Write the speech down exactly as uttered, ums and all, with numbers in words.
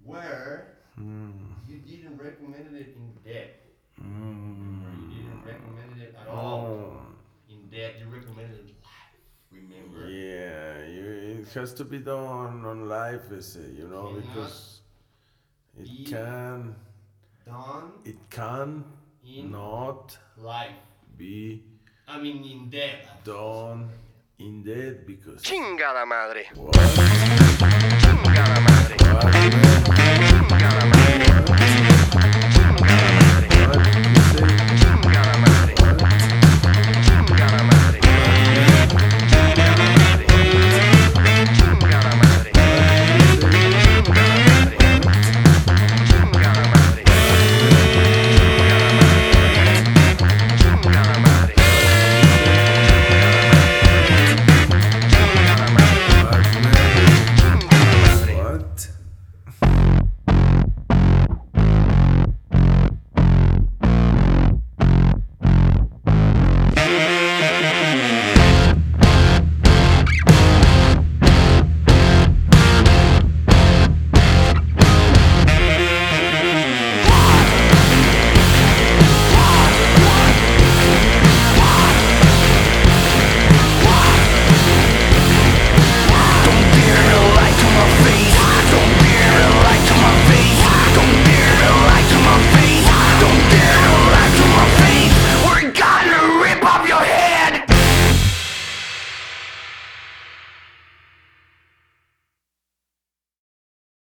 where Mm. you didn't recommend it in depth. Remember, you Mm. didn't recommend it at all Oh. in depth. You recommended it live. Remember, Yeah, you, it has to be done on live visit, you know, cannot because it be can, done it can in not live. be I mean, in depth. done in dead because Chinga la madre. what? Chinga la madre. What?